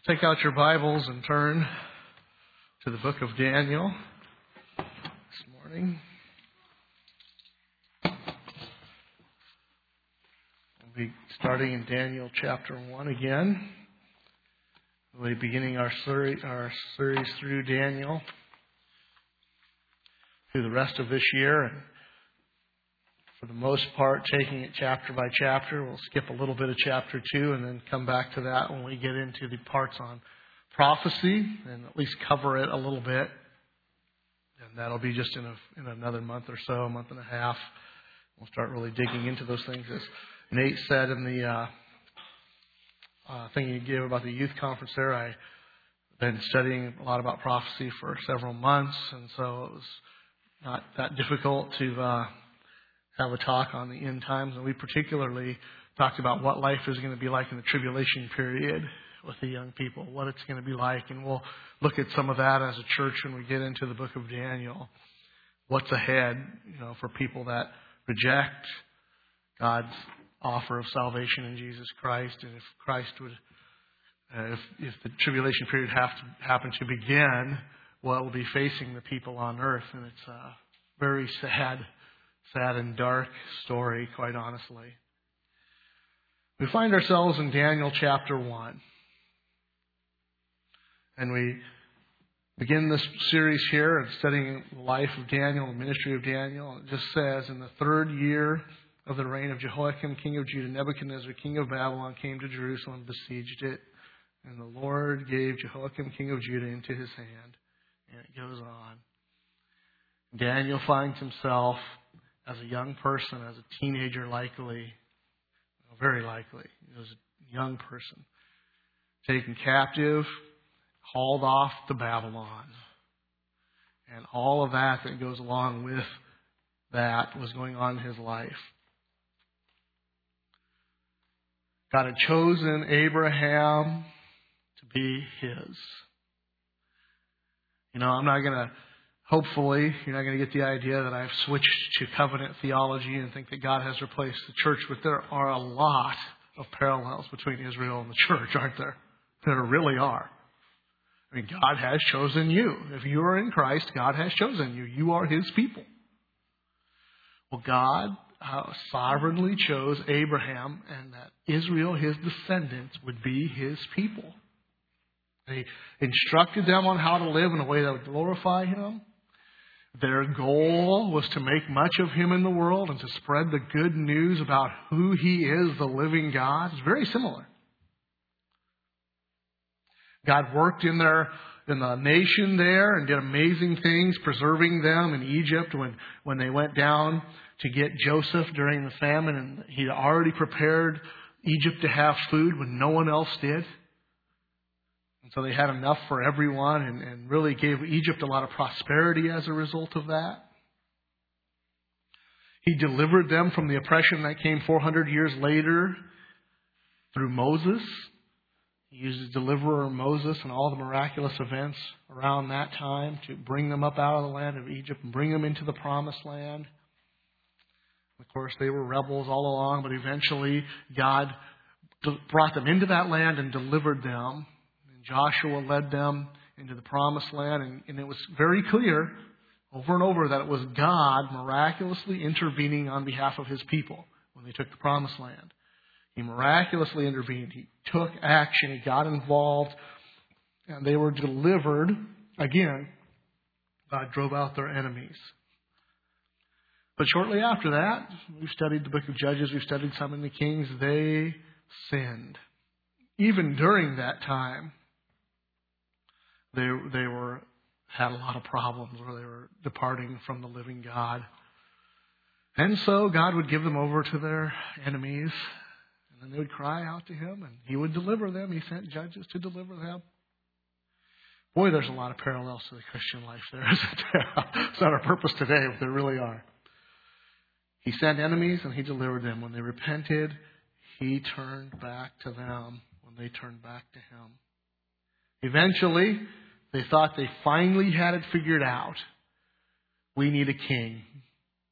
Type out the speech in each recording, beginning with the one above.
Take out your Bibles and turn to the book of Daniel this morning. We'll be starting in Daniel chapter 1 again. We'll be beginning our series through Daniel through the rest of this year. And for the most part, taking it chapter by chapter. We'll skip a little bit of chapter 2 and then come back to that when we get into the parts on prophecy and at least cover it a little bit. And that'll be just in another month or so, a month and a half. We'll start really digging into those things. As Nate said in the thing he gave about the youth conference there, I've been studying a lot about prophecy for several months, and so it was not that difficult to have a talk on the end times. And we particularly talked about what life is going to be like in the tribulation period with the young people, what it's going to be like. And we'll look at some of that as a church when we get into the book of Daniel. What's ahead, for people that reject God's offer of salvation in Jesus Christ. And if Christ would, if the tribulation period happen to begin, what will be facing the people on earth. And it's a very sad and dark story, quite honestly. We find ourselves in Daniel chapter 1. And we begin this series here of studying the life of Daniel, the ministry of Daniel. It just says, in the 3rd year of the reign of Jehoiakim, king of Judah, Nebuchadnezzar, king of Babylon, came to Jerusalem and besieged it. And the Lord gave Jehoiakim, king of Judah, into his hand. And it goes on. Daniel finds himself as a young person, as a teenager likely, very likely, as a young person, taken captive, hauled off to Babylon. And all of that goes along with that was going on in his life. God had chosen Abraham to be his. I'm not going to, hopefully, you're not going to get the idea that I've switched to covenant theology and think that God has replaced the church, but there are a lot of parallels between Israel and the church, aren't there? There really are. God has chosen you. If you are in Christ, God has chosen you. You are His people. Well, God sovereignly chose Abraham, and that Israel, his descendants, would be His people. He instructed them on how to live in a way that would glorify Him. Their goal was to make much of Him in the world and to spread the good news about who He is, the living God. It's very similar. God worked in the nation there and did amazing things, preserving them in Egypt when they went down to get Joseph during the famine. And He had already prepared Egypt to have food when no one else did. And so they had enough for everyone and really gave Egypt a lot of prosperity as a result of that. He delivered them from the oppression that came 400 years later through Moses. He used his deliverer Moses and all the miraculous events around that time to bring them up out of the land of Egypt and bring them into the promised land. Of course, they were rebels all along, but eventually God brought them into that land and delivered them. And Joshua led them into the promised land, and it was very clear over and over that it was God miraculously intervening on behalf of His people when they took the promised land. He miraculously intervened. He took action. He got involved. And they were delivered. Again, God drove out their enemies. But shortly after that, we've studied the book of Judges. We've studied some in the Kings. They sinned. Even during that time, they had a lot of problems where they were departing from the living God. And so God would give them over to their enemies. And they would cry out to Him, and He would deliver them. He sent judges to deliver them. Boy, there's a lot of parallels to the Christian life there, isn't there? It's not our purpose today, but there really are. He sent enemies, and He delivered them. When they repented, He turned back to them when they turned back to Him. Eventually, they thought they finally had it figured out. We need a king.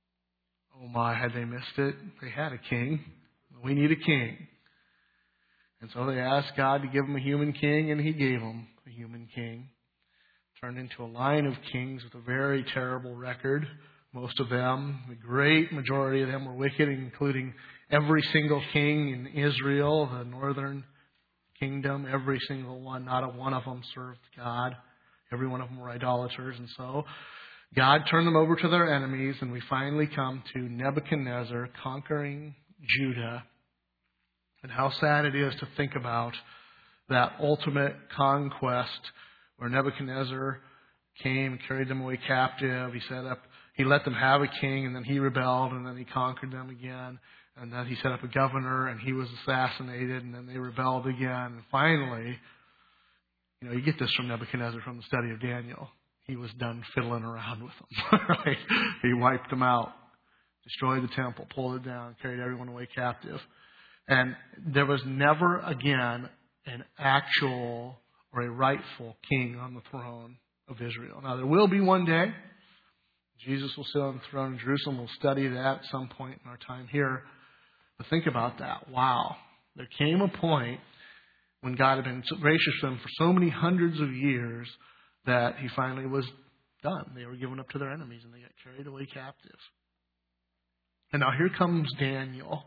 Oh my, had they missed it? They had a king. We need a king. And so they asked God to give them a human king, and He gave them a human king. Turned into a line of kings with a very terrible record. Most of them, the great majority of them, were wicked, including every single king in Israel, the northern kingdom. Every single one, not a one of them served God. Every one of them were idolaters. And so God turned them over to their enemies, and we finally come to Nebuchadnezzar conquering Judah. And how sad it is to think about that ultimate conquest where Nebuchadnezzar came and carried them away captive. He let them have a king, and then he rebelled, and then he conquered them again. And then he set up a governor, and he was assassinated, and then they rebelled again. And finally, you get this from Nebuchadnezzar from the study of Daniel. He was done fiddling around with them. Right? He wiped them out, destroyed the temple, pulled it down, carried everyone away captive. And there was never again an actual or a rightful king on the throne of Israel. Now, there will be one day. Jesus will sit on the throne in Jerusalem. We'll study that at some point in our time here. But think about that. Wow. There came a point when God had been so gracious to them for so many hundreds of years that He finally was done. They were given up to their enemies, and they got carried away captive. And now here comes Daniel.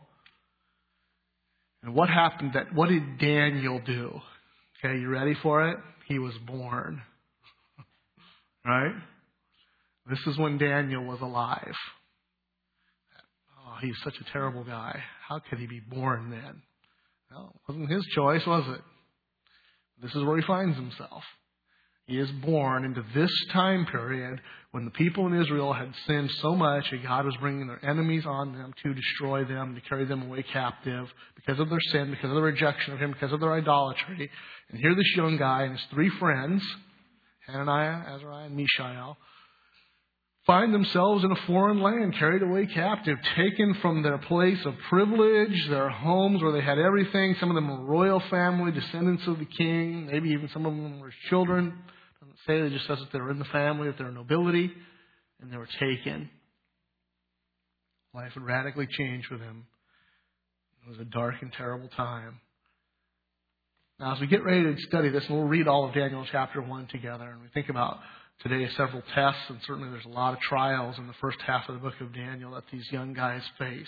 And what happened? What did Daniel do? Okay, you ready for it? He was born. Right? This is when Daniel was alive. Oh, he's such a terrible guy. How could he be born then? Well, it wasn't his choice, was it? This is where he finds himself. He is born into this time period when the people in Israel had sinned so much that God was bringing their enemies on them to destroy them, to carry them away captive because of their sin, because of the rejection of Him, because of their idolatry. And here this young guy and his three friends, Hananiah, Azariah, and Mishael, find themselves in a foreign land, carried away captive, taken from their place of privilege, their homes where they had everything. Some of them were royal family, descendants of the king. Maybe even some of them were children. It doesn't say, it just says that they were in the family, that they were nobility, and they were taken. Life had radically changed for them. It was a dark and terrible time. Now, as we get ready to study this, and we'll read all of Daniel chapter 1 together, and we think about today several tests, and certainly there's a lot of trials in the first half of the book of Daniel that these young guys face.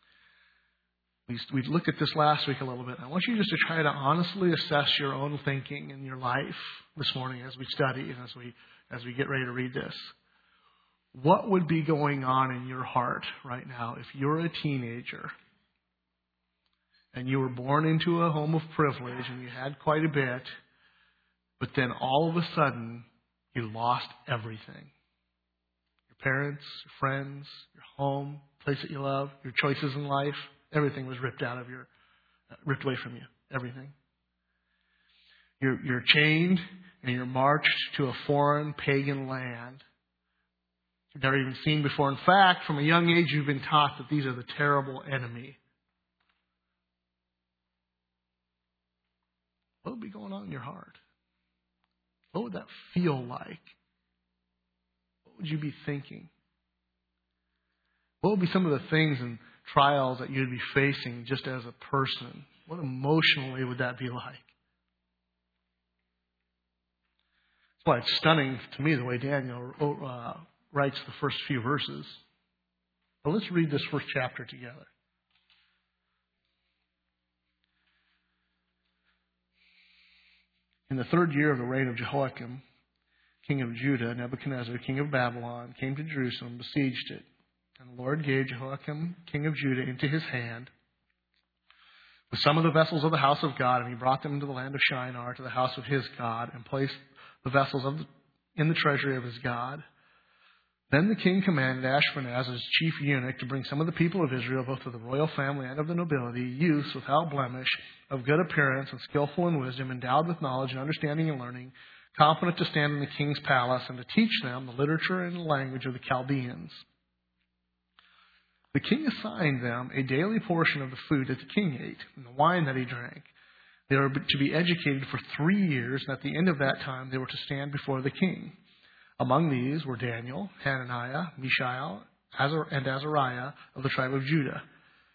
We looked at this last week a little bit. I want you just to try to honestly assess your own thinking in your life this morning as we study and as we get ready to read this. What would be going on in your heart right now if you're a teenager and you were born into a home of privilege and you had quite a bit, but then all of a sudden you lost everything? Your parents, your friends, your home, place that you love, your choices in life, everything was ripped away from you. Everything. You're chained and you're marched to a foreign pagan land you've never even seen before. In fact, from a young age, you've been taught that these are the terrible enemy. What would be going on in your heart? What would that feel like? What would you be thinking? What would be some of the things and trials that you'd be facing just as a person? What emotionally would that be like? That's why it's stunning to me the way Daniel writes the first few verses. But let's read this first chapter together. In the third year of the reign of Jehoiakim, king of Judah, Nebuchadnezzar, king of Babylon, came to Jerusalem, besieged it. And the Lord gave Jehoiakim, king of Judah, into his hand with some of the vessels of the house of God, and he brought them into the land of Shinar, to the house of his God, and placed the vessels in the treasury of his God. Then the king commanded Ashpenaz, his chief eunuch, to bring some of the people of Israel, both of the royal family and of the nobility, youths without blemish, of good appearance and skillful in wisdom, endowed with knowledge and understanding and learning, competent to stand in the king's palace, and to teach them the literature and the language of the Chaldeans. The king assigned them a daily portion of the food that the king ate and the wine that he drank. They were to be educated for 3 years, and at the end of that time they were to stand before the king. Among these were Daniel, Hananiah, Mishael, and Azariah of the tribe of Judah.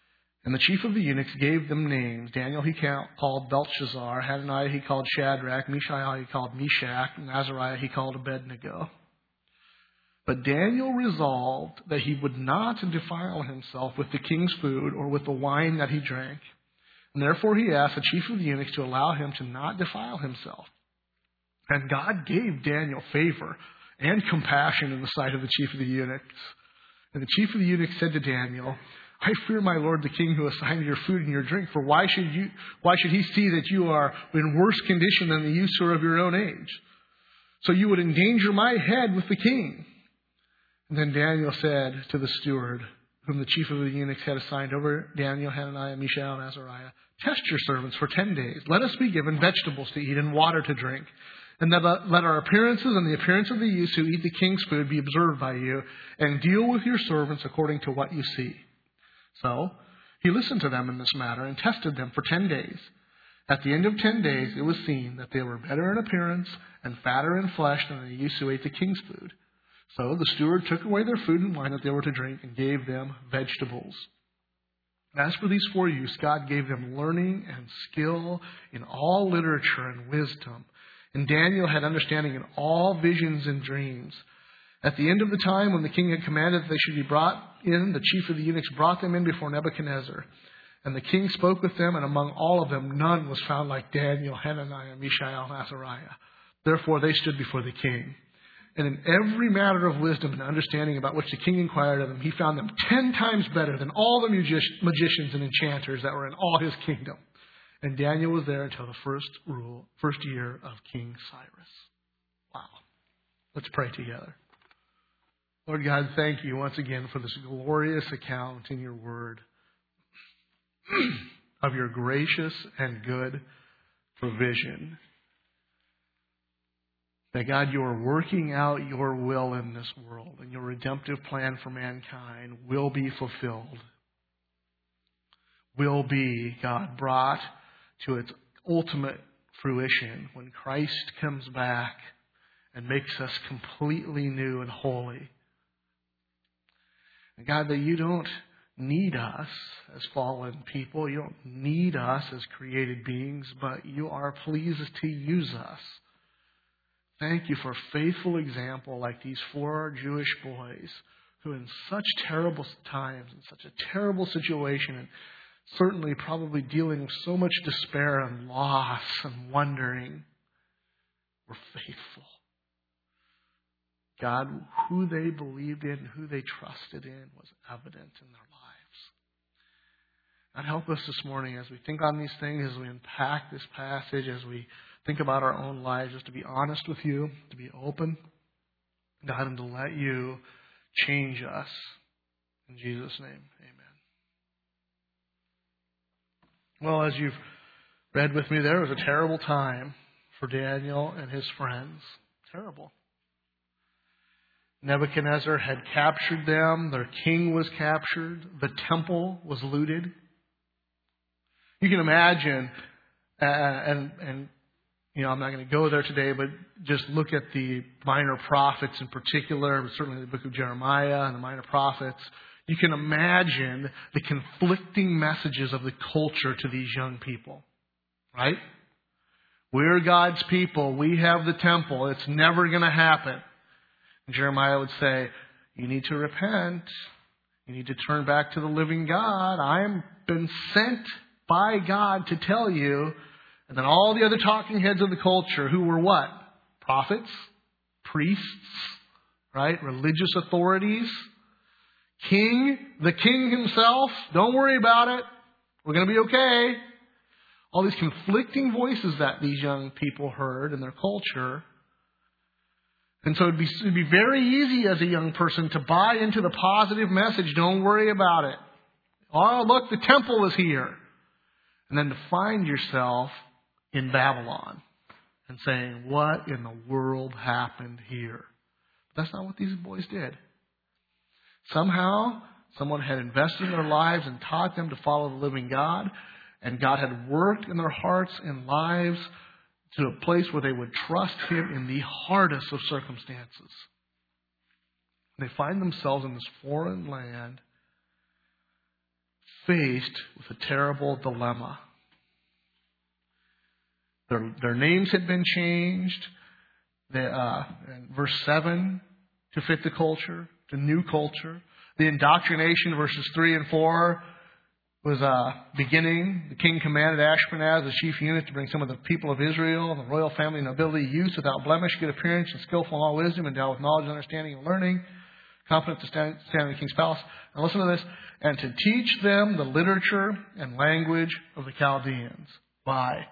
And the chief of the eunuchs gave them names. Daniel he called Belshazzar, Hananiah he called Shadrach, Mishael he called Meshach, and Azariah he called Abednego. But Daniel resolved that he would not defile himself with the king's food or with the wine that he drank. And therefore he asked the chief of the eunuchs to allow him to not defile himself. And God gave Daniel favor and compassion in the sight of the chief of the eunuchs. And the chief of the eunuchs said to Daniel, I fear my lord the king who assigned you your food and your drink, for why should he see that you are in worse condition than the youths who are of your own age? So you would endanger my head with the king. And then Daniel said to the steward, whom the chief of the eunuchs had assigned over Daniel, Hananiah, Mishael, and Azariah, test your servants for 10 days. Let us be given vegetables to eat and water to drink. And let our appearances and the appearance of the youths who eat the king's food be observed by you, and deal with your servants according to what you see. So he listened to them in this matter and tested them for 10 days. At the end of 10 days, it was seen that they were better in appearance and fatter in flesh than the youths who ate the king's food. So the steward took away their food and wine that they were to drink and gave them vegetables. As for these 4 youths, God gave them learning and skill in all literature and wisdom. And Daniel had understanding in all visions and dreams. At the end of the time, when the king had commanded that they should be brought in, the chief of the eunuchs brought them in before Nebuchadnezzar. And the king spoke with them, and among all of them none was found like Daniel, Hananiah, Mishael, and Azariah. Therefore they stood before the king. And in every matter of wisdom and understanding about which the king inquired of them, he found them 10 times better than all the magicians and enchanters that were in all his kingdom. And Daniel was there until the first year of King Cyrus. Wow. Let's pray together. Lord God, thank you once again for this glorious account in your word of your gracious and good provision. That God, you are working out your will in this world, and your redemptive plan for mankind will be fulfilled. Will be, God, brought to its ultimate fruition when Christ comes back and makes us completely new and holy. And God, that you don't need us as fallen people. You don't need us as created beings, but you are pleased to use us. Thank you for a faithful example like these 4 Jewish boys who in such terrible times, in such a terrible situation, and certainly probably dealing with so much despair and loss and wondering, were faithful. God, who they believed in and who they trusted in was evident in their lives. God, help us this morning as we think on these things, as we unpack this passage, as we think about our own lives, just to be honest with you, to be open, God, and to let you change us. In Jesus' name, amen. Well, as you've read with me, there was a terrible time for Daniel and his friends. Terrible. Nebuchadnezzar had captured them. Their king was captured. The temple was looted. You can imagine, and I'm not going to go there today, but just look at the minor prophets in particular, certainly the book of Jeremiah and the minor prophets. You can imagine the conflicting messages of the culture to these young people, right? We're God's people. We have the temple. It's never going to happen. And Jeremiah would say, you need to repent. You need to turn back to the living God. I've been sent by God to tell you. And then all the other talking heads of the culture, who were what? Prophets, priests, right? Religious authorities. The king himself, don't worry about it. We're going to be okay. All these conflicting voices that these young people heard in their culture. And so it'd be very easy as a young person to buy into the positive message, don't worry about it. Oh, look, the temple is here. And then to find yourself in Babylon and saying, what in the world happened here? But that's not what these boys did. Somehow, someone had invested in their lives and taught them to follow the living God, and God had worked in their hearts and lives to a place where they would trust Him in the hardest of circumstances. They find themselves in this foreign land, faced with a terrible dilemma. Their names had been changed. In verse 7, to fit the culture, the new culture. The indoctrination, verses 3 and 4, was beginning. The king commanded Ashpenaz, the chief eunuch, to bring some of the people of Israel and the royal family and nobility youth without blemish, good appearance, and skillful in all wisdom, endowed with knowledge, understanding, and learning, competent to stand in the king's palace. And listen to this. And to teach them the literature and language of the Chaldeans. Why?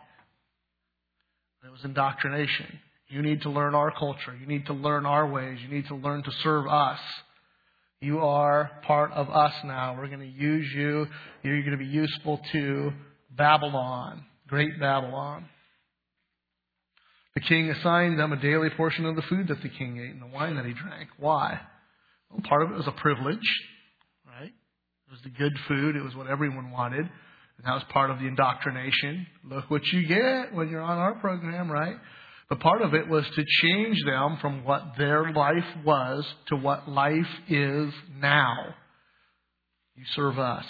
It was indoctrination. You need to learn our culture. You need to learn our ways. You need to learn to serve us. You are part of us now. We're going to use you. You're going to be useful to Babylon, great Babylon. The king assigned them a daily portion of the food that the king ate and the wine that he drank. Why? Well, part of it was a privilege, right? It was the good food. It was what everyone wanted. And that was part of the indoctrination. Look what you get when you're on our program, right? But part of it was to change them from what their life was to what life is now. You serve us.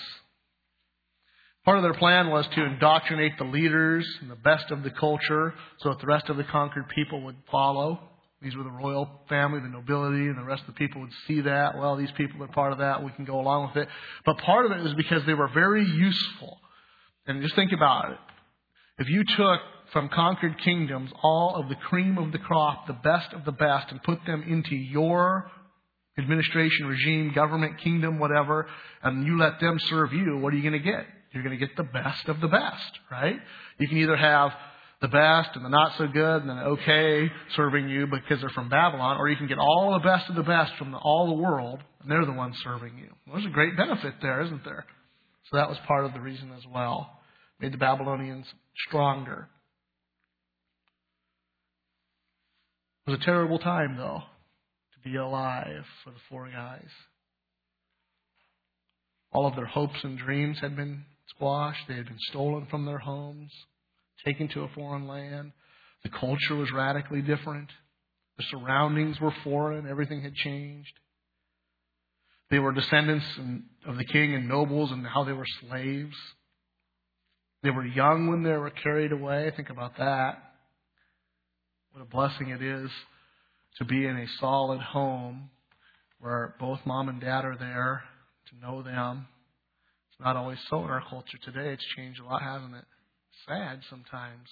Part of their plan was to indoctrinate the leaders and the best of the culture so that the rest of the conquered people would follow. These were the royal family, the nobility, and the rest of the people would see that. Well, these people are part of that. We can go along with it. But part of it was because they were very useful. And just think about it. If you took from conquered kingdoms all of the cream of the crop, the best of the best, and put them into your administration, regime, government, kingdom, whatever, and you let them serve you, what are you going to get? You're going to get the best of the best, right? You can either have the best and the not so good and the okay serving you because they're from Babylon, or you can get all the best of the best from all the world, and they're the ones serving you. Well, there's a great benefit there, isn't there? So that was part of the reason as well. Made the Babylonians stronger. It was a terrible time, though, to be alive for the four guys. All of their hopes and dreams had been squashed. They had been stolen from their homes, taken to a foreign land. The culture was radically different. The surroundings were foreign. Everything had changed. They were descendants of the king and nobles, and now they were slaves. They were young when they were carried away. Think about that. What a blessing it is to be in a solid home where both mom and dad are there, to know them. It's not always so in our culture today. It's changed a lot, hasn't it? Sad sometimes.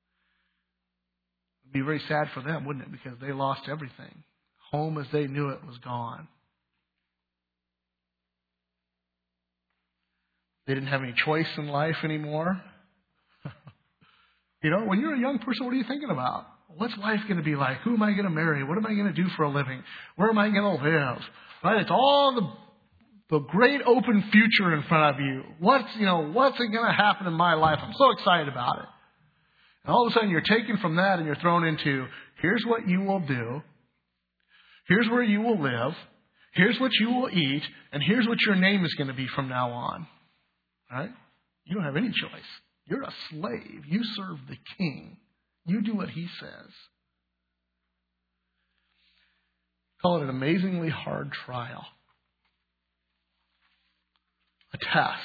It'd be very sad for them, wouldn't it? Because they lost everything. Home as they knew it was gone. They didn't have any choice in life anymore. You know, when you're a young person, what are you thinking about? What's life going to be like? Who am I going to marry? What am I going to do for a living? Where am I going to live? Right? It's all the great open future in front of you. What's going to happen in my life? I'm so excited about it. And all of a sudden you're taken from that and you're thrown into, here's what you will do. Here's where you will live. Here's what you will eat. And here's what your name is going to be from now on. Right? You don't have any choice. You're a slave. You serve the king. You do what he says. Call it an amazingly hard trial. A test.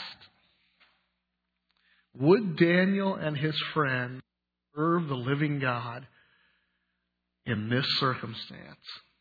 Would Daniel and his friends serve the living God in this circumstance?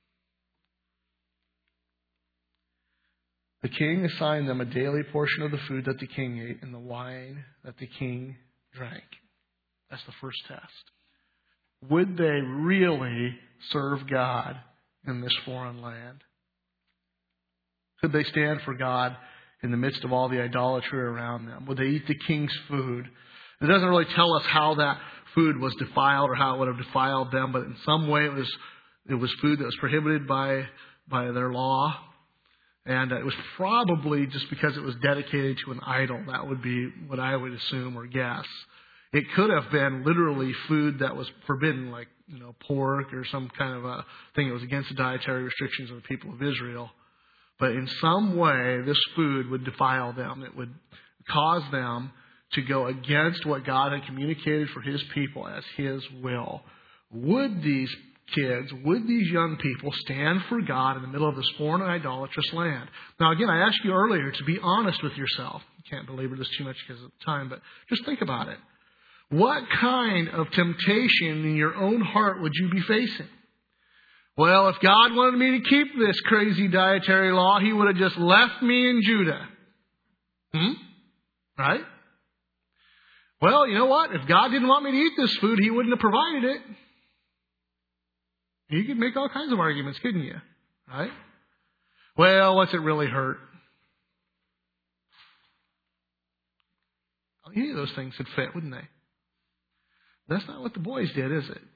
The king assigned them a daily portion of the food that the king ate and the wine that the king drank. That's the first test. Would they really serve God in this foreign land? Could they stand for God in the midst of all the idolatry around them? Would they eat the king's food? It doesn't really tell us how that food was defiled or how it would have defiled them, but in some way it was food that was prohibited by their law. And it was probably just because it was dedicated to an idol. That would be what I would assume or guess. It could have been literally food that was forbidden, like pork or some kind of a thing that was against the dietary restrictions of the people of Israel. But in some way, this food would defile them. It would cause them to go against what God had communicated for his people as his will. Would these kids, would these young people stand for God in the middle of this foreign and idolatrous land? Now, again, I asked you earlier to be honest with yourself. You can't belabor this too much because of time, but just think about it. What kind of temptation in your own heart would you be facing? Well, if God wanted me to keep this crazy dietary law, He would have just left me in Judah. Right? Well, you know what? If God didn't want me to eat this food, He wouldn't have provided it. You could make all kinds of arguments, couldn't you? Right? Well, what's it really hurt? Any of those things would fit, wouldn't they? That's not what the boys did, is it?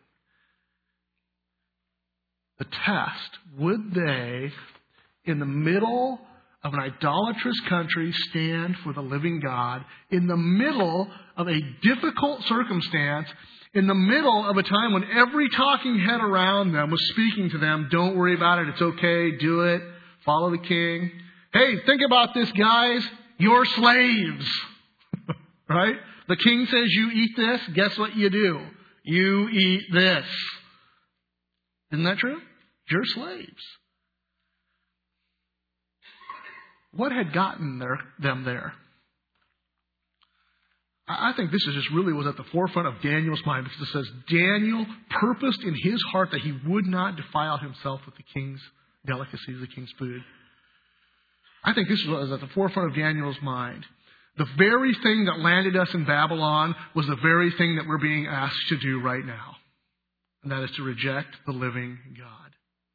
The test, would they, in the middle of an idolatrous country, stand for the living God, in the middle of a difficult circumstance, in the middle of a time when every talking head around them was speaking to them, don't worry about it, it's okay, do it, follow the king. Hey, think about this, guys, you're slaves. Right? The king says you eat this, guess what you do? You eat this. Isn't that true? You're slaves. What had gotten them there? I think this is just really was at the forefront of Daniel's mind, because it says Daniel purposed in his heart that he would not defile himself with the king's delicacies, the king's food. I think this was at the forefront of Daniel's mind. The very thing that landed us in Babylon was the very thing that we're being asked to do right now. And that is to reject the living God.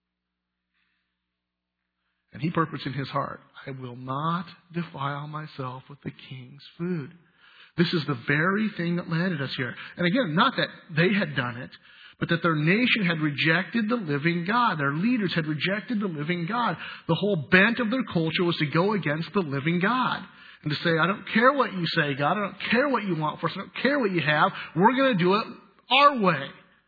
And he purposed in his heart, I will not defile myself with the king's food. This is the very thing that landed us here. And again, not that they had done it, but that their nation had rejected the living God. Their leaders had rejected the living God. The whole bent of their culture was to go against the living God. And to say, I don't care what you say, God. I don't care what you want for us. I don't care what you have. We're going to do it our way.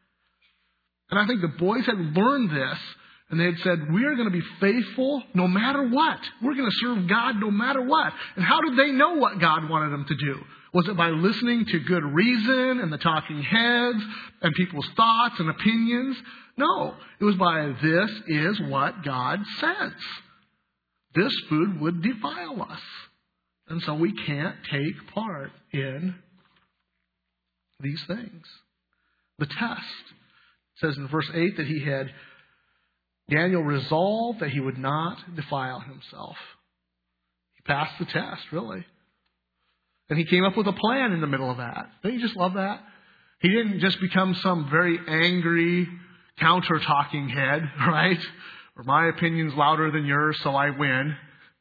And I think the boys had learned this. And they had said, we are going to be faithful no matter what. We're going to serve God no matter what. And how did they know what God wanted them to do? Was it by listening to good reason and the talking heads and people's thoughts and opinions? No. It was by this is what God says. This food would defile us. And so we can't take part in these things. The test says in verse 8 that Daniel resolved that he would not defile himself. He passed the test, really. And he came up with a plan in the middle of that. Don't you just love that? He didn't just become some very angry, counter-talking head, right? Or my opinion's louder than yours, so I win.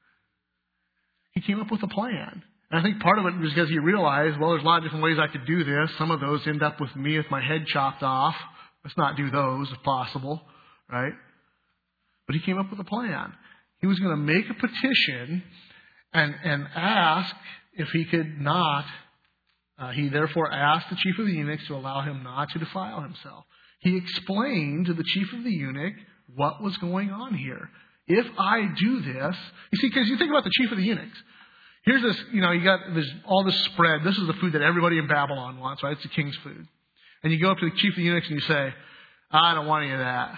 He came up with a plan. And I think part of it was because he realized, well, there's a lot of different ways I could do this. Some of those end up with me with my head chopped off. Let's not do those if possible, right? But he came up with a plan. He was going to make a petition and ask if he could not. He therefore asked the chief of the eunuchs to allow him not to defile himself. He explained to the chief of the eunuch what was going on here. If I do this, you see, because you think about the chief of the eunuchs. Here's this, you got this, all this spread. This is the food that everybody in Babylon wants, right? It's the king's food. And you go up to the chief of the eunuchs and you say, I don't want any of that.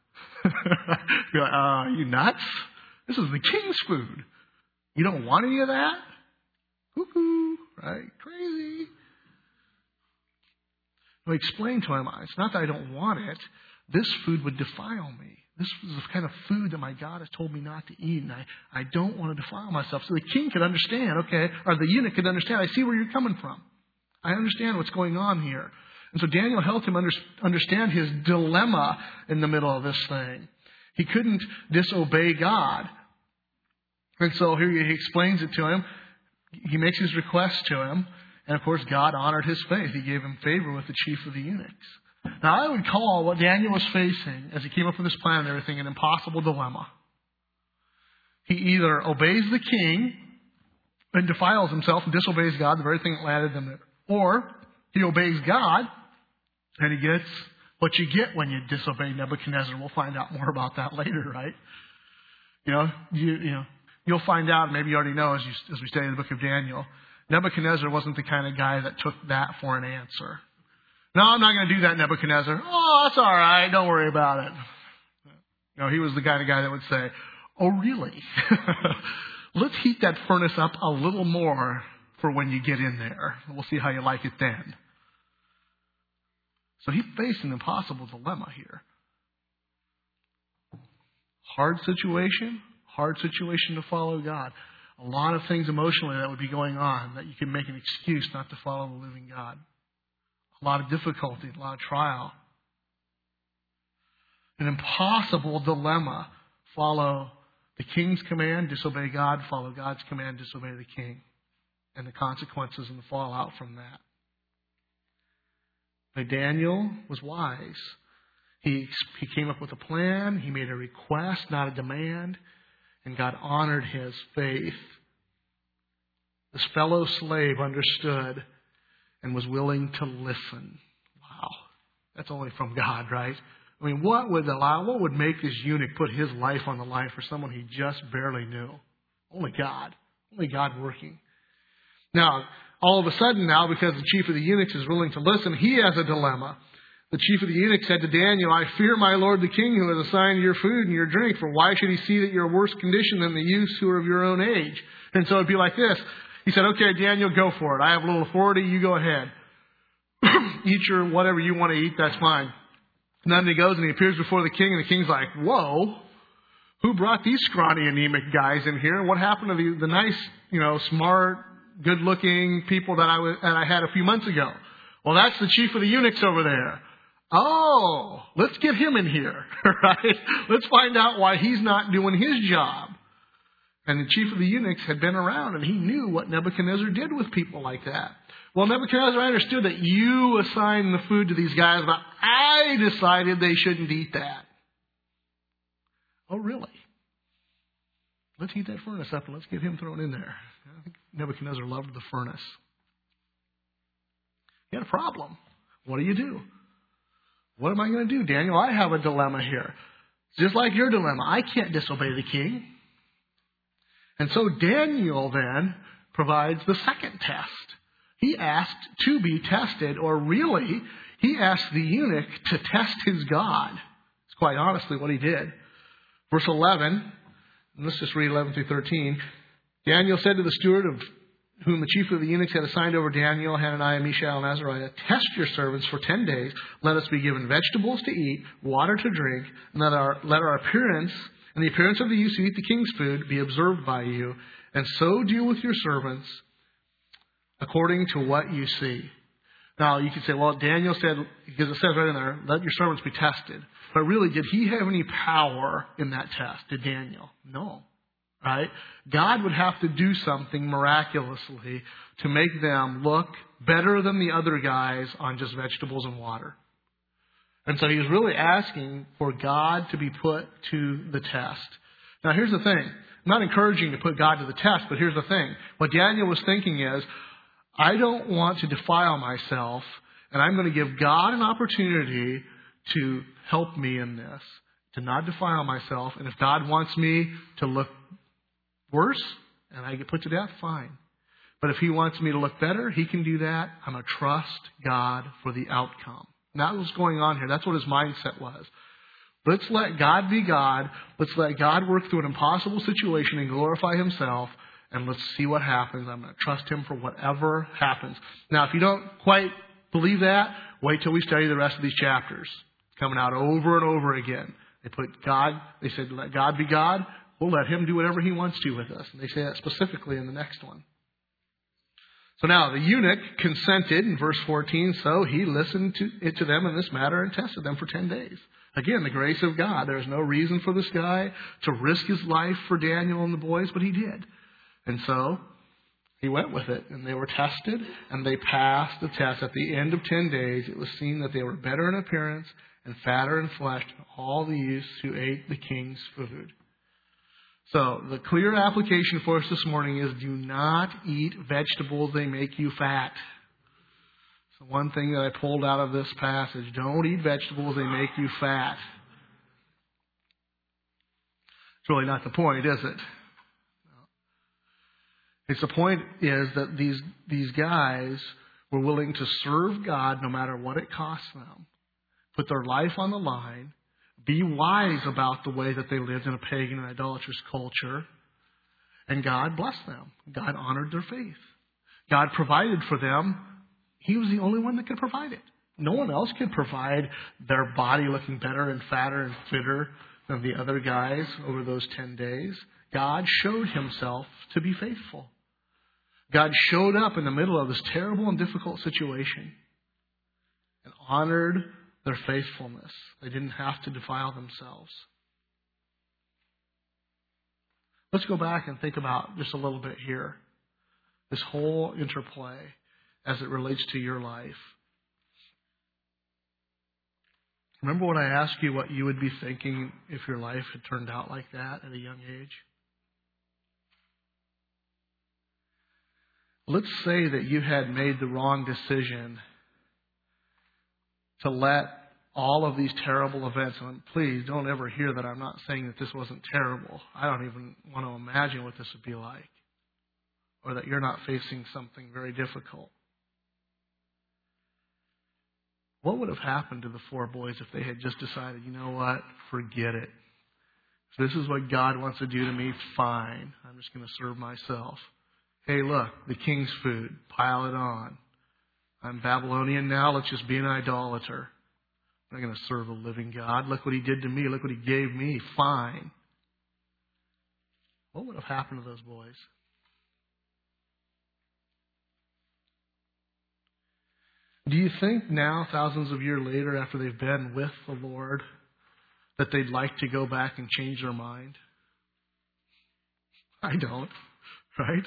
You're like, are you nuts? This is the king's food. You don't want any of that? Cuckoo, right? Crazy. I explained to him, it's not that I don't want it. This food would defile me. This is the kind of food that my God has told me not to eat, and I don't want to defile myself. So the king could understand, okay, or the eunuch could understand, I see where you're coming from. I understand what's going on here. And so Daniel helped him understand his dilemma in the middle of this thing. He couldn't disobey God. And so here he explains it to him. He makes his request to him. And of course, God honored his faith. He gave him favor with the chief of the eunuchs. Now, I would call what Daniel was facing as he came up with this plan and everything an impossible dilemma. He either obeys the king and defiles himself and disobeys God, the very thing that landed them there. Or he obeys God and he gets what you get when you disobey Nebuchadnezzar. We'll find out more about that later, right? You'll find out, maybe you already know as we study the book of Daniel, Nebuchadnezzar wasn't the kind of guy that took that for an answer. No, I'm not going to do that, Nebuchadnezzar. Oh, that's all right. Don't worry about it. No, he was the kind of guy that would say, oh, really? Let's heat that furnace up a little more for when you get in there. We'll see how you like it then. So he faced an impossible dilemma here. Hard situation to follow God. A lot of things emotionally that would be going on that you can make an excuse not to follow the living God. A lot of difficulty, a lot of trial. An impossible dilemma. Follow the king's command, disobey God. Follow God's command, disobey the king. And the consequences and the fallout from that. But Daniel was wise. He came up with a plan. He made a request, not a demand. And God honored his faith. This fellow slave understood and was willing to listen. Wow. That's only from God, right? I mean, what would make this eunuch put his life on the line for someone he just barely knew? Only God. Only God working. Now, all of a sudden now, because the chief of the eunuchs is willing to listen, he has a dilemma. The chief of the eunuchs said to Daniel, I fear my lord the king who has assigned your food and your drink, for why should he see that you're worse condition than the youths who are of your own age? And so it'd be like this. He said, okay, Daniel, go for it. I have a little authority. You go ahead. Eat your whatever you want to eat. That's fine. And then he goes and he appears before the king, and the king's like, whoa, who brought these scrawny, anemic guys in here? What happened to the nice, smart, good-looking people that I had a few months ago? Well, that's the chief of the eunuchs over there. Oh, let's get him in here, right? Let's find out why he's not doing his job. And the chief of the eunuchs had been around, and he knew what Nebuchadnezzar did with people like that. Well, Nebuchadnezzar, I understood that you assigned the food to these guys, but I decided they shouldn't eat that. Oh, really? Let's heat that furnace up and let's get him thrown in there. I think Nebuchadnezzar loved the furnace. He had a problem. What do? What am I going to do, Daniel? I have a dilemma here. Just like your dilemma. I can't disobey the king. And so Daniel then provides the second test. He asked to be tested, or really, he asked the eunuch to test his God. It's quite honestly what he did. Verse 11, and let's just read 11 through 13. Daniel said to the steward of whom the chief of the eunuchs had assigned over Daniel, Hananiah, Mishael, and Azariah, test your servants for 10 days. Let us be given vegetables to eat, water to drink, and let our appearance and the appearance of the youths who eat the king's food be observed by you, and so deal with your servants according to what you see. Now, you could say, well, Daniel said, because it says right in there, let your servants be tested. But really, did he have any power in that test? Did Daniel? No. Right? God would have to do something miraculously to make them look better than the other guys on just vegetables and water. And so he was really asking for God to be put to the test. Now, here's the thing. I'm not encouraging to put God to the test, but here's the thing. What Daniel was thinking is, I don't want to defile myself, and I'm going to give God an opportunity to help me in this, to not defile myself. And if God wants me to look worse and I get put to death, fine. But if he wants me to look better, he can do that. I'm going to trust God for the outcome. And that was going on here. That's what his mindset was. Let's let God be God. Let's let God work through an impossible situation and glorify himself. And let's see what happens. I'm going to trust him for whatever happens. Now, if you don't quite believe that, wait till we study the rest of these chapters. It's coming out over and over again. They said, let God be God. We'll let him do whatever he wants to with us. And they say that specifically in the next one. So now, the eunuch consented in verse 14, so he listened to them in this matter and tested them for 10 days. Again, the grace of God. There's no reason for this guy to risk his life for Daniel and the boys, but he did. And so, he went with it, and they were tested, and they passed the test. At the end of 10 days, it was seen that they were better in appearance and fatter in flesh than all the youths who ate the king's food. So, the clear application for us this morning is do not eat vegetables, they make you fat. So one thing that I pulled out of this passage, don't eat vegetables, they make you fat. It's really not the point, is it? The point is that these guys were willing to serve God no matter what it cost them, put their life on the line, be wise about the way that they lived in a pagan and idolatrous culture, and God blessed them. God honored their faith. God provided for them. He was the only one that could provide it. No one else could provide their body looking better and fatter and fitter than the other guys over those 10 days. God showed himself to be faithful. God showed up in the middle of this terrible and difficult situation and honored their faithfulness. They didn't have to defile themselves. Let's go back and think about just a little bit here. This whole interplay as it relates to your life. Remember when I asked you what you would be thinking if your life had turned out like that at a young age? Let's say that you had made the wrong decision to let all of these terrible events, and please don't ever hear that I'm not saying that this wasn't terrible. I don't even want to imagine what this would be like, or that you're not facing something very difficult. What would have happened to the 4 boys if they had just decided, you know what, forget it. If this is what God wants to do to me, fine. I'm just going to serve myself. Hey, look, the king's food, pile it on. I'm Babylonian now, let's just be an idolater. I'm not going to serve the living God. Look what he did to me, look what he gave me, fine. What would have happened to those boys? Do you think now, thousands of years later, after they've been with the Lord, that they'd like to go back and change their mind? I don't, right?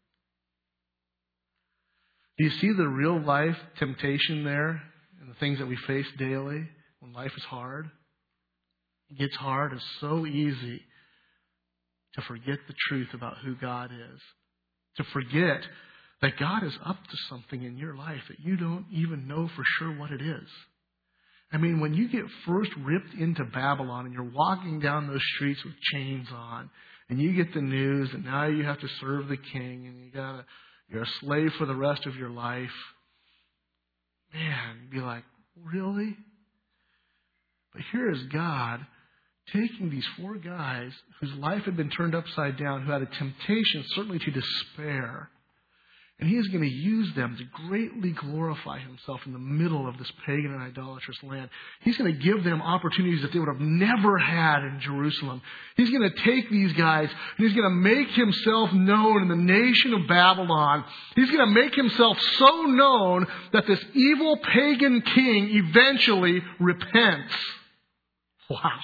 Do you see the real life temptation there and the things that we face daily when life is hard? It gets hard. It's so easy to forget the truth about who God is. To forget that God is up to something in your life that you don't even know for sure what it is. I mean, when you get first ripped into Babylon and you're walking down those streets with chains on, and you get the news that now you have to serve the king and you're a slave for the rest of your life, man, you'd be like, really? But here is God taking these 4 guys whose life had been turned upside down, who had a temptation certainly to despair, and he is going to use them to greatly glorify himself in the middle of this pagan and idolatrous land. He's going to give them opportunities that they would have never had in Jerusalem. He's going to take these guys and he's going to make himself known in the nation of Babylon. He's going to make himself so known that this evil pagan king eventually repents. Wow.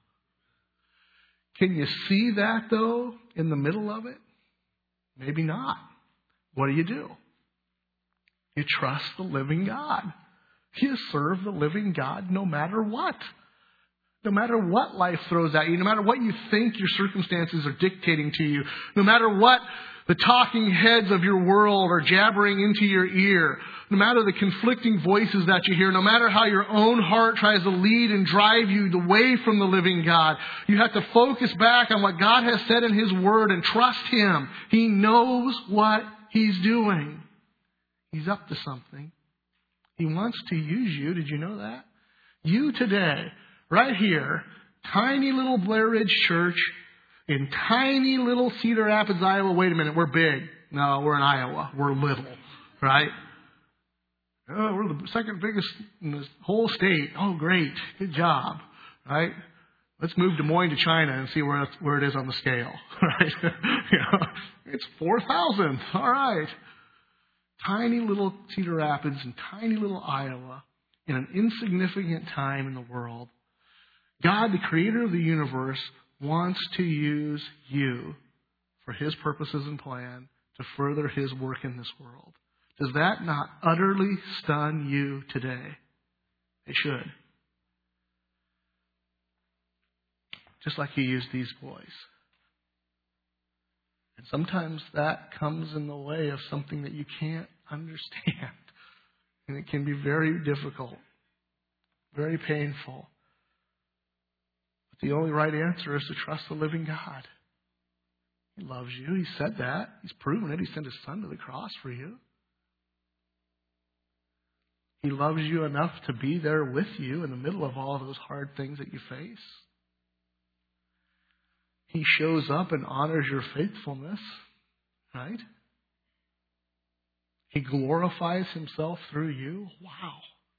Can you see that, though, in the middle of it? Maybe not. What do? You trust the living God. You serve the living God no matter what. No matter what life throws at you, no matter what you think your circumstances are dictating to you, no matter what the talking heads of your world are jabbering into your ear, no matter the conflicting voices that you hear, no matter how your own heart tries to lead and drive you away from the living God, you have to focus back on what God has said in His Word and trust Him. He knows what He's doing. He's up to something. He wants to use you. Did you know that? You today, right here, tiny little Blair Ridge Church in tiny little Cedar Rapids, Iowa. Wait a minute, we're big. No, we're in Iowa. We're little, right? Oh, we're the second biggest in this whole state. Oh, great. Good job, right? Let's move Des Moines to China and see where it is on the scale, right? It's 4,000. All right. Tiny little Cedar Rapids and tiny little Iowa in an insignificant time in the world. God, the creator of the universe, wants to use you for His purposes and plan to further His work in this world. Does that not utterly stun you today? It should. Just like He used these boys. And sometimes that comes in the way of something that you can't understand. And it can be very difficult, very painful. But the only right answer is to trust the living God. He loves you. He said that. He's proven it. He sent His Son to the cross for you. He loves you enough to be there with you in the middle of all of those hard things that you face. He shows up and honors your faithfulness, right? He glorifies himself through you. Wow.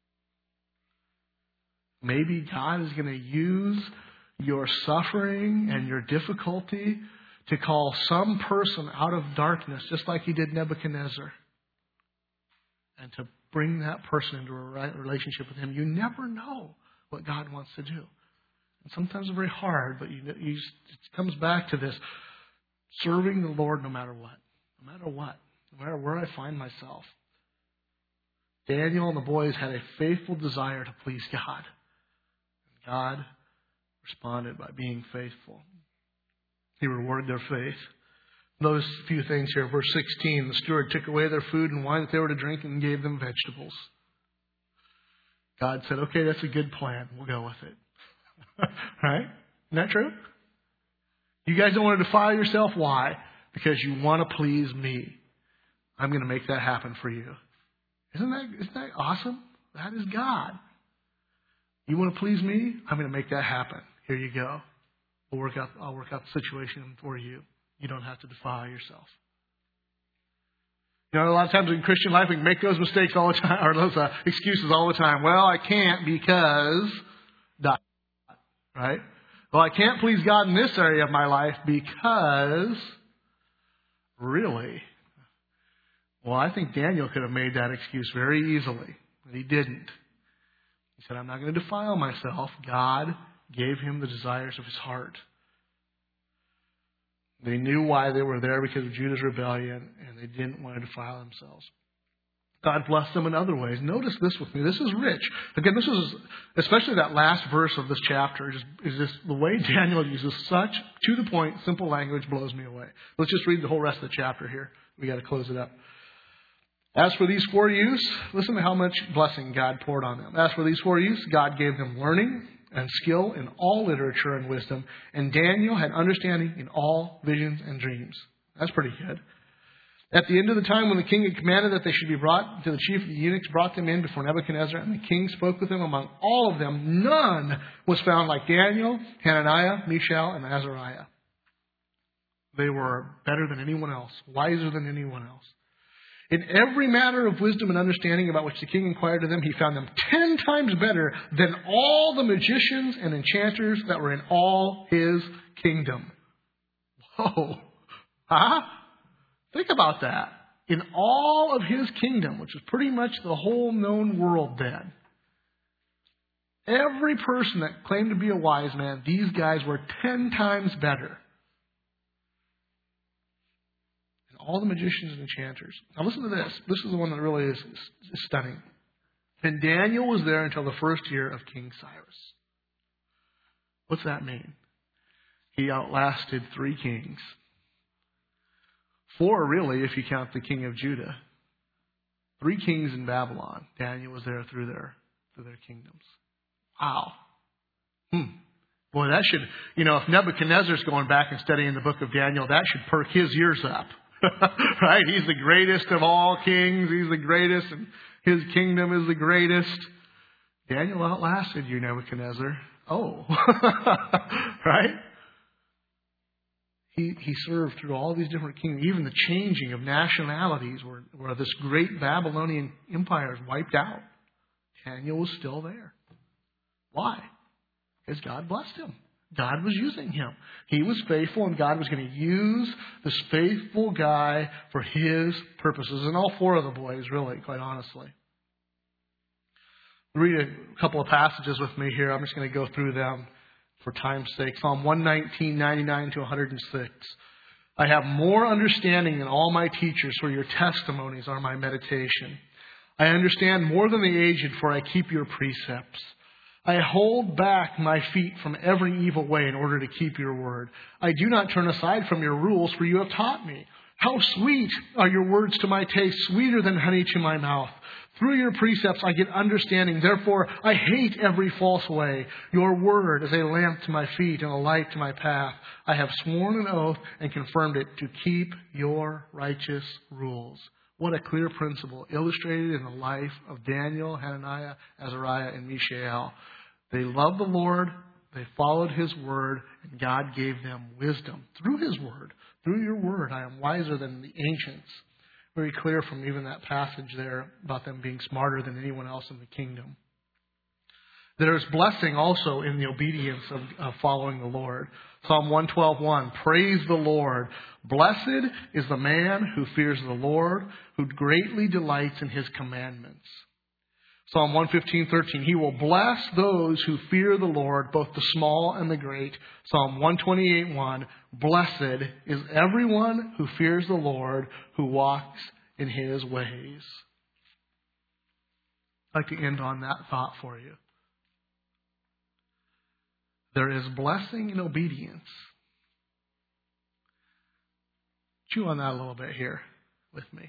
Maybe God is going to use your suffering and your difficulty to call some person out of darkness, just like he did Nebuchadnezzar, and to bring that person into a right relationship with him. You never know what God wants to do. And sometimes it's very hard, but it comes back to this serving the Lord no matter what. No matter what. No matter where I find myself. Daniel and the boys had a faithful desire to please God. And God responded by being faithful. He rewarded their faith. Notice a few things here. Verse 16, the steward took away their food and wine that they were to drink and gave them vegetables. God said, okay, that's a good plan. We'll go with it. Right? Isn't that true? You guys don't want to defile yourself. Why? Because you want to please me. I'm going to make that happen for you. Isn't that awesome? That is God. You want to please me? I'm going to make that happen. Here you go. I'll work out the situation for you. You don't have to defile yourself. You know, a lot of times in Christian life, we can make those mistakes all the time, or those excuses all the time. Well, I can't because, right? Well, I can't please God in this area of my life because, really? Well, I think Daniel could have made that excuse very easily, but he didn't. He said, I'm not going to defile myself. God gave him the desires of his heart. They knew why they were there, because of Judah's rebellion, and they didn't want to defile themselves. God blessed them in other ways. Notice this with me. This is rich. Again, this is, especially that last verse of this chapter, is just the way Daniel uses such to-the-point, simple language blows me away. Let's just read the whole rest of the chapter here. We got to close it up. As for these 4 youths, listen to how much blessing God poured on them. As for these 4 youths, God gave them learning and skill in all literature and wisdom, and Daniel had understanding in all visions and dreams. That's pretty good. At the end of the time, when the king had commanded that they should be brought to the chief of the eunuchs, brought them in before Nebuchadnezzar, and the king spoke with them. Among all of them, none was found like Daniel, Hananiah, Mishael, and Azariah. They were better than anyone else, wiser than anyone else. In every matter of wisdom and understanding about which the king inquired of them, he found them 10 times better than all the magicians and enchanters that were in all his kingdom. Whoa. Huh? Think about that. In all of his kingdom, which is pretty much the whole known world then, every person that claimed to be a wise man, these guys were 10 times better. All the magicians and enchanters. Now listen to this. This is the one that really is stunning. And Daniel was there until the first year of King Cyrus. What's that mean? He outlasted 3 kings. 4 really, if you count the king of Judah. 3 kings in Babylon. Daniel was there through their kingdoms. Wow. Boy, that should, if Nebuchadnezzar's going back and studying the book of Daniel, that should perk his ears up. Right? He's the greatest of all kings. He's the greatest, and his kingdom is the greatest. Daniel outlasted you, Nebuchadnezzar. Oh. Right? He served through all these different kingdoms. Even the changing of nationalities where this great Babylonian empire is wiped out. Daniel was still there. Why? Because God blessed him. God was using him. He was faithful, and God was going to use this faithful guy for his purposes. And all 4 of the boys, really, quite honestly. Read a couple of passages with me here. I'm just going to go through them for time's sake. Psalm 119, 99 to 106. I have more understanding than all my teachers, for your testimonies are my meditation. I understand more than the aged, for I keep your precepts. I hold back my feet from every evil way in order to keep your word. I do not turn aside from your rules, for you have taught me. How sweet are your words to my taste, sweeter than honey to my mouth. Through your precepts I get understanding. Therefore I hate every false way. Your word is a lamp to my feet and a light to my path. I have sworn an oath and confirmed it to keep your righteous rules. What a clear principle illustrated in the life of Daniel, Hananiah, Azariah, and Mishael. They loved the Lord, they followed His word, and God gave them wisdom through His word. Through your word, I am wiser than the ancients. Very clear from even that passage there about them being smarter than anyone else in the kingdom. There's blessing also in the obedience of following the Lord. Psalm 112:1, praise the Lord. Blessed is the man who fears the Lord, who greatly delights in His commandments. Psalm 115:13, He will bless those who fear the Lord, both the small and the great. Psalm 128:1, blessed is everyone who fears the Lord, who walks in His ways. I'd like to end on that thought for you. There is blessing in obedience. Chew on that a little bit here with me.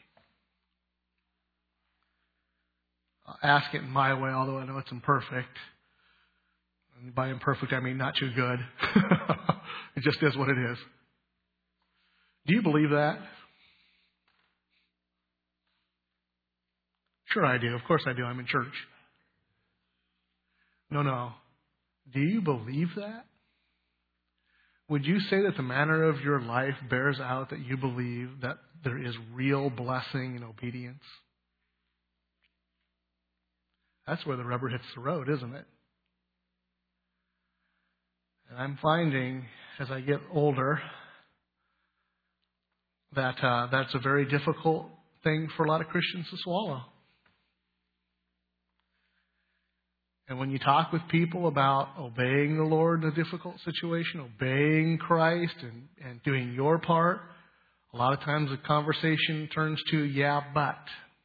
I'll ask it in my way, although I know it's imperfect. And by imperfect, I mean not too good. It just is what it is. Do you believe that? Sure I do. Of course I do. I'm in church. No. Do you believe that? Would you say that the manner of your life bears out that you believe that there is real blessing in obedience? That's where the rubber hits the road, isn't it? And I'm finding, as I get older, that that's a very difficult thing for a lot of Christians to swallow. And when you talk with people about obeying the Lord in a difficult situation, obeying Christ and doing your part, a lot of times the conversation turns to, yeah, but.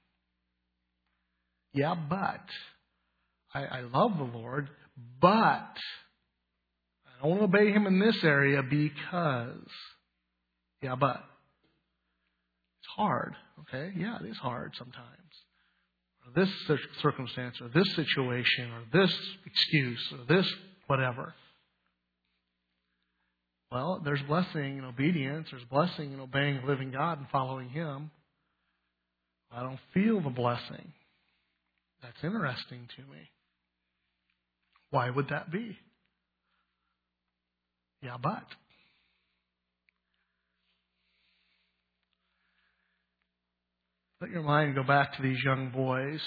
Yeah, but. I love the Lord, but I don't want to obey Him in this area because. Yeah, but. It's hard, okay? Yeah, it is hard sometimes. Or this circumstance, or this situation, or this excuse, or this whatever. Well, there's blessing in obedience. There's blessing in obeying the living God and following Him. I don't feel the blessing. That's interesting to me. Why would that be? Yeah, but. Let your mind go back to these young boys.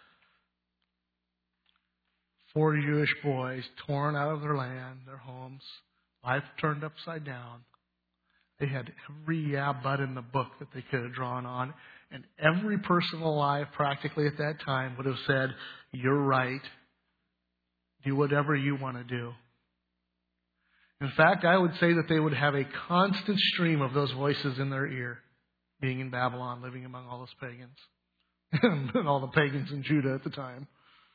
4 Jewish boys torn out of their land, their homes, life turned upside down. They had every yeah but in the book that they could have drawn on. And every person alive practically at that time would have said, you're right. Do whatever you want to do. In fact, I would say that they would have a constant stream of those voices in their ear, being in Babylon, living among all those pagans, and all the pagans in Judah at the time.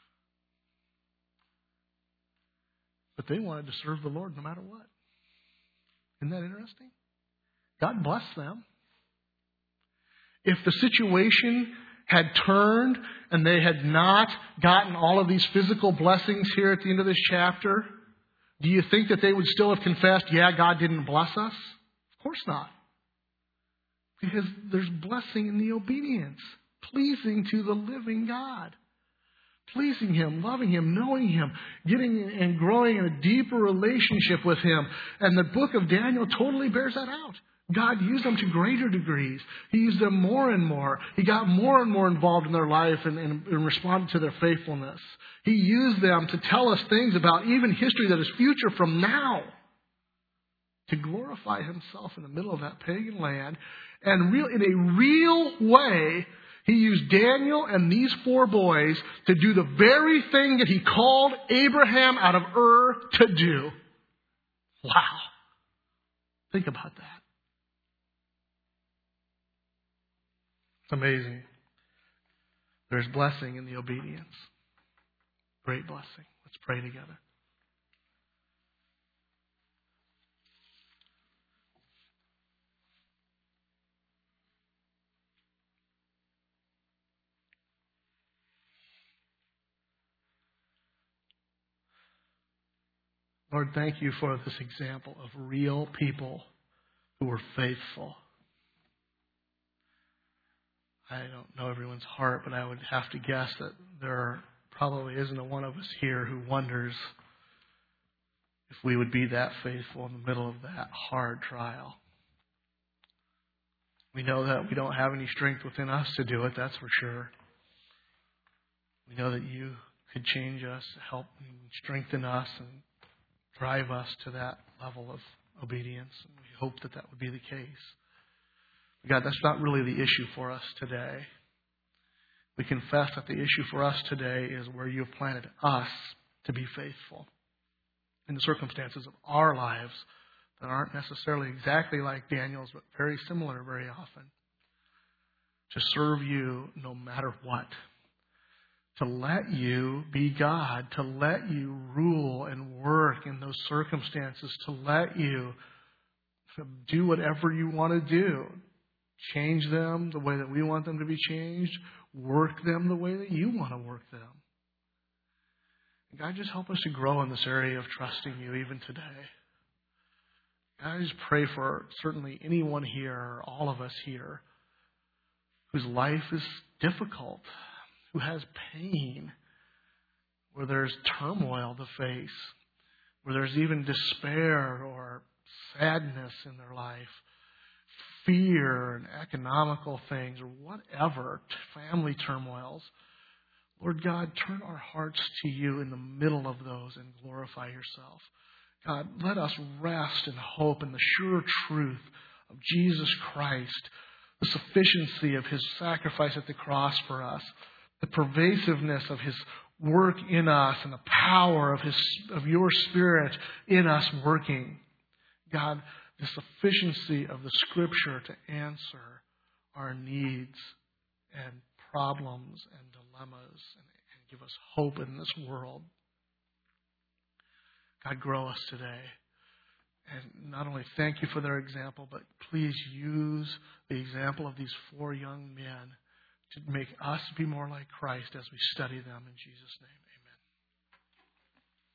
But they wanted to serve the Lord no matter what. Isn't that interesting? God blessed them. If the situation had turned and they had not gotten all of these physical blessings here at the end of this chapter, do you think that they would still have confessed, yeah, God didn't bless us? Of course not. Because there's blessing in the obedience, pleasing to the living God. Pleasing Him, loving Him, knowing Him, getting and growing in a deeper relationship with Him. And the book of Daniel totally bears that out. God used them to greater degrees. He used them more and more. He got more and more involved in their life and responded to their faithfulness. He used them to tell us things about even history that is future from now. To glorify Himself in the middle of that pagan land. And in a real way, He used Daniel and these 4 boys to do the very thing that He called Abraham out of Ur to do. Wow. Think about that. It's amazing. There's blessing in the obedience. Great blessing. Let's pray together. Lord, thank You for this example of real people who were faithful. I don't know everyone's heart, but I would have to guess that there probably isn't a one of us here who wonders if we would be that faithful in the middle of that hard trial. We know that we don't have any strength within us to do it, that's for sure. We know that you could change us, help and strengthen us, and drive us to that level of obedience. And we hope that that would be the case. God, that's not really the issue for us today. We confess that the issue for us today is where you have planted us to be faithful in the circumstances of our lives that aren't necessarily exactly like Daniel's, but very similar very often. To serve you no matter what. To let you be God. To let you rule and work in those circumstances. To let you do whatever you want to do. Change them the way that we want them to be changed. Work them the way that you want to work them. God, just help us to grow in this area of trusting you even today. God, I just pray for certainly anyone here, or all of us here, whose life is difficult, who has pain, where there's turmoil to face, where there's even despair or sadness in their life, fear and economical things or whatever, family turmoils. Lord God, turn our hearts to you in the middle of those and glorify yourself. God, let us rest and hope in the sure truth of Jesus Christ, the sufficiency of his sacrifice at the cross for us, the pervasiveness of his work in us, and the power of your Spirit in us working. God, the sufficiency of the Scripture to answer our needs and problems and dilemmas and give us hope in this world. God, grow us today. And not only thank you for their example, but please use the example of these 4 young men to make us be more like Christ as we study them in Jesus' name.